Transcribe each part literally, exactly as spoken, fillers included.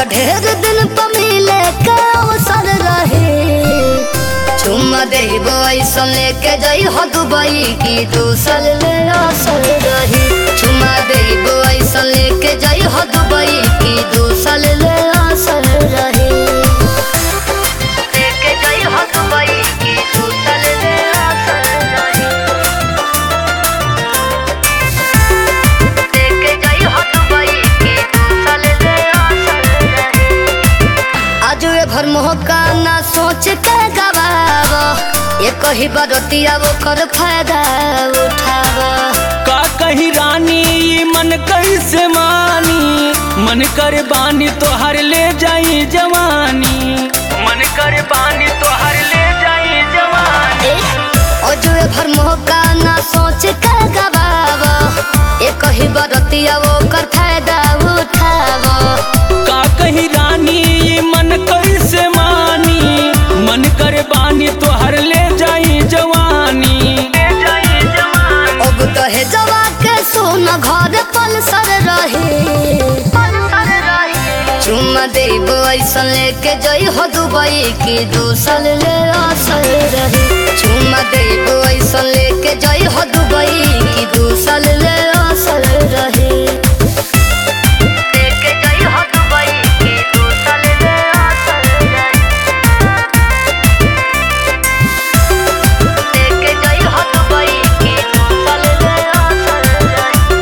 तो ढेर दिन पर मिले के अवसर रहे। चुम्मा देबो ऐसा लेके जाई हो दुबई की दूसर ले असर रही। चुम्मा देबो ऐसा लेके जाई हो दुबई की दूसर ले असर रही। लेके जाई हो दुबई की दूसर ले असर रही। लेके जाई हो दुबई की दूसर ले असर रही। आज ये भर मोहका ना सोच के गवावो, ये कही बरतिया वो कर फायदा उठावा। का कही रानी मन कैसे मानी, मन कर बानी तो हर ले जाई जवानी, मन कर बानी तो हर ले जाई जवानी। और जो ये भर मौका ना सोच कर गवावा, ये कही बरतिया वो कर फायदा उठावा। का कही रानी मन कैसे मानी, मन कर बानी तो हर ले जाई जवानी, ले जाई जवानी। अब तो है जवा के सोना घर पलसर रहे, पलसर रहे। चुम्मा देबो ऐसा लेके जाई हो दुबई की दूसर ले असर रहे। चुम्मा देबो ऐसा लेके जाई हो दुबई की दूसर ले असर रहे। लेके जाई हो दुबई की दूसर ले असर रहे। लेके जाई हो दुबई की दूसर ले असर रहे।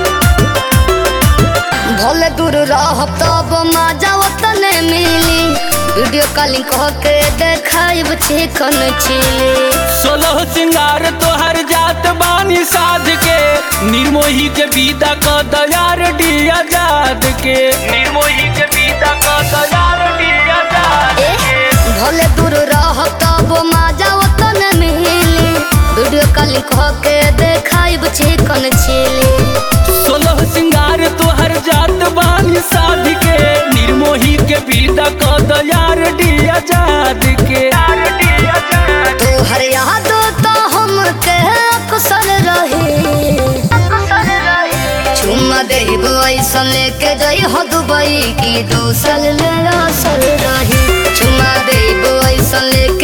भले दूर रह तब मजा ओतने मिली, वीडियो कॉलिंग कह के देखाइब चिकन चिली। सोलह सिंगार तोहर जात बानी साध के, निर्मोही के बीता का दयार डिया जाद के, निर्मोही के बीता का दयार डिया जाद के। भले दूर रह तब मजा ओतने मिली, वीडियो कॉलिंग कह के देखाइब चिकन चिली। सोलह सिंगार तोहर जात बानी साध के, निर्मोही के बीता का दयार डिया जाद के। तोहर याद तो हमके अक्सर रहे, अक्सर रहे। चुम्मा देबो ऐसा लेके जाई हो दुबई की दूसर ले असर रही। चुम्मा देबो ऐसा लेके